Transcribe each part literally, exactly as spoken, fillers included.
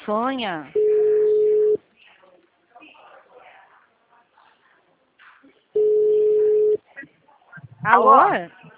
Sonha. Alô? Alô?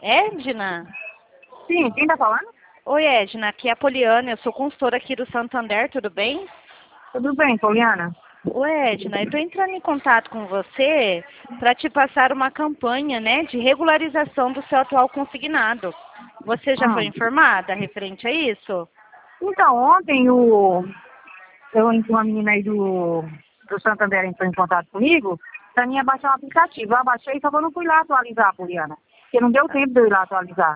Edna? Sim, quem tá falando? Oi, Edna, aqui é a Poliana, eu sou consultora aqui do Santander, tudo bem? Tudo bem, Poliana? Oi, Edna, eu estou entrando em contato com você para te passar uma campanha, né, de regularização do seu atual consignado. Você já foi Hum. informada referente a isso? Então, ontem o, eu, uma menina aí do, do Santander entrou em contato comigo pra mim abaixar o aplicativo. Eu abaixei, só que eu não fui lá atualizar, Poliana. Porque não deu tempo de eu ir lá atualizar.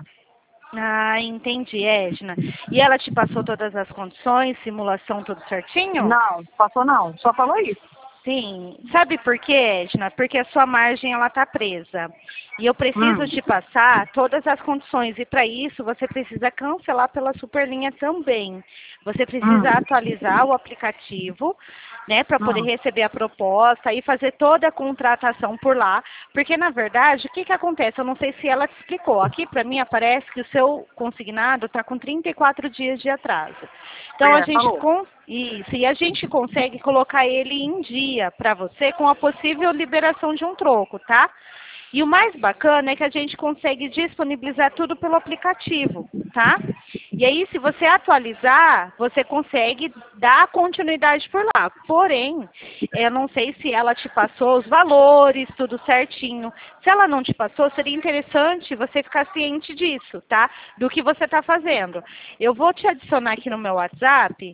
Ah, entendi, Edna. E ela te passou todas as condições, simulação, tudo certinho? Não, passou não. Só falou isso. Sim. Sabe por quê, Edna? Porque a sua margem ela está presa. E eu preciso Hum. te passar todas as condições. E para isso você precisa cancelar pela Superlinha também. Você Hum. precisa atualizar o aplicativo, né, para poder Hum. receber a proposta e fazer toda a contratação por lá. Porque na verdade, o que que acontece? Eu não sei se ela te explicou. Aqui para mim aparece que o seu consignado está com trinta e quatro dias de atraso. Então a É, gente falou. con- isso, e a gente consegue colocar ele em dia para você com a possível liberação de um troco, tá? E o mais bacana é que a gente consegue disponibilizar tudo pelo aplicativo, tá? E aí, se você atualizar, você consegue dar continuidade por lá. Porém, eu não sei se ela te passou os valores, tudo certinho. Se ela não te passou, seria interessante você ficar ciente disso, tá? Do que você está fazendo. Eu vou te adicionar aqui no meu WhatsApp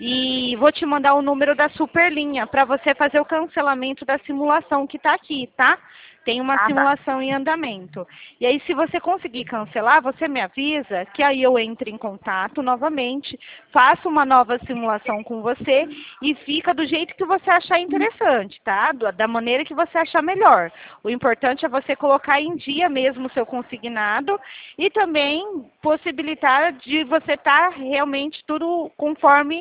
e vou te mandar o número da Superlinha para você fazer o cancelamento da simulação que está aqui, tá? Tem uma Ah, tá. simulação em andamento. E aí, se você conseguir cancelar, você me avisa que aí eu entre em contato novamente, faço uma nova simulação com você e fica do jeito que você achar interessante, tá? Do- Da maneira que você achar melhor. O importante é você colocar em dia mesmo o seu consignado e também possibilitar de você estar realmente tudo conforme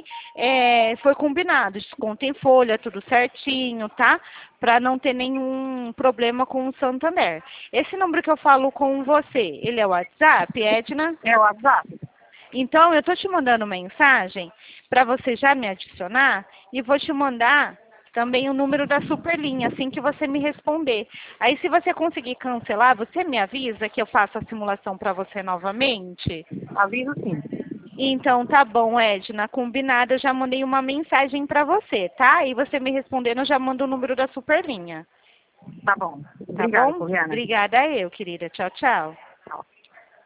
é, foi combinado. Desconto em folha, tudo certinho, tá? Para não ter nenhum problema com o Santander. Esse número que eu falo com você, ele é o WhatsApp, Edna? É o WhatsApp? Então, eu estou te mandando mensagem para você já me adicionar e vou te mandar também o número da Superlinha, assim que você me responder. Aí, se você conseguir cancelar, você me avisa que eu faço a simulação para você novamente? Aviso sim. Então, tá bom, Edna. Combinado, eu já mandei uma mensagem para você, tá? E você me respondendo, eu já mando o número da Superlinha. Tá bom. Tá Obrigada, bom? Poliana. Obrigada eu, querida. Tchau, tchau.